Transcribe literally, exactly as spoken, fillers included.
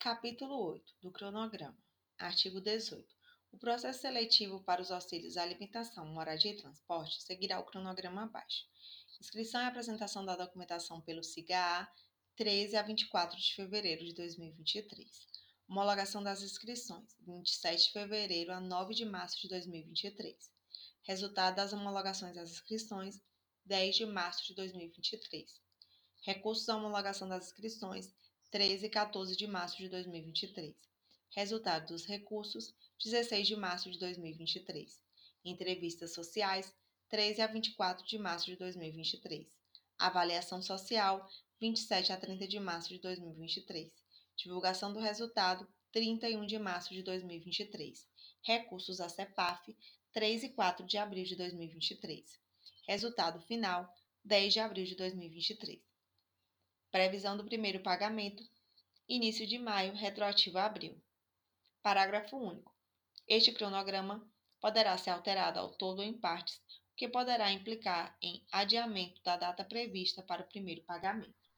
Capítulo oito do cronograma. Artigo dezoito. O processo seletivo para os auxílios alimentação, moradia e transporte seguirá o cronograma abaixo. Inscrição e apresentação da documentação pelo SIGA-A, treze a vinte e quatro de fevereiro de dois mil e vinte e três. Homologação das inscrições, vinte e sete de fevereiro a nove de março de dois mil e vinte e três. Resultado das homologações das inscrições, dez de março de dois mil e vinte e três. Recursos à homologação das inscrições, treze e quatorze de março de dois mil e vinte e três. Resultado dos recursos, dezesseis de março de dois mil e vinte e três. Entrevistas sociais, treze a vinte e quatro de março de dois mil e vinte e três. Avaliação social, vinte e sete a trinta de março de dois mil e vinte e três. Divulgação do resultado, trinta e um de março de dois mil e vinte e três. Recursos à CEPAF, três e quatro de abril de dois mil e vinte e três. Resultado final, dez de abril de dois mil e vinte e três. Previsão do primeiro pagamento, início de maio, retroativo a abril. Parágrafo único. Este cronograma poderá ser alterado ao todo ou em partes, o que poderá implicar em adiamento da data prevista para o primeiro pagamento.